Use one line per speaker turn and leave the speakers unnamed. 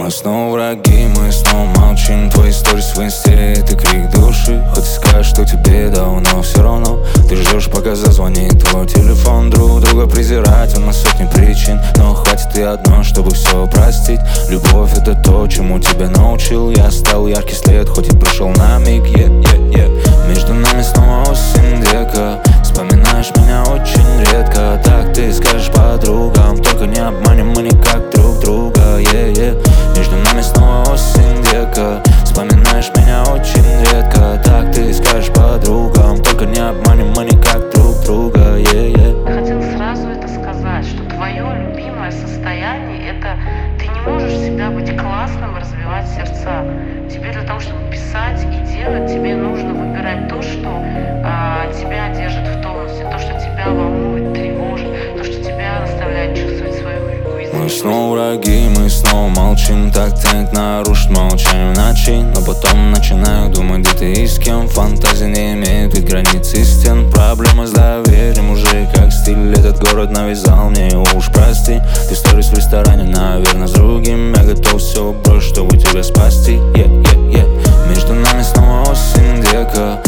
Мы снова враги, мы снова молчим. Твои сторис в инсте — это крик души. Хоть и скажешь, что тебе давно все равно, ты ждешь, пока зазвонит твой телефон. Друг друга презирать на сотни причин, но хватит и одно, чтобы все простить. Любовь — это то, чему тебя научил. Я стал яркий след, хоть и прошел на миг. Между нами снова осень, дека. Вспоминаешь меня очень редко. Так ты скажешь подругам, только не обманем мы никак друг друга. Между нами снова осень, дека. Вспоминаешь меня очень редко. Так ты скажешь подругам, только не обманем мы никак друг друга.
Я хотела сразу это сказать, что твое любимое состояние — это ты не можешь всегда быть классным и развивать сердца. Тебе для того, чтобы писать и делать, тебе нужно выбирать то, что тебя держит в тонусе, то, что тебя волнует, тревожит, то, что тебя заставляет чувствовать свою уязвимость.
Мы снова враги, мы снова молчим. Так тянет нарушить молчание в ночи, но потом начинаю думать, где ты и с кем. Фантазии не имеют ведь границ и стен. Проблемы с доверием уже как стиль. Этот город навязал мне его, уж прости. Ты сторис в ресторане, наверное, с другим. Я готов все бросить, чтобы тебя спасти. Между нами снова осень, дека.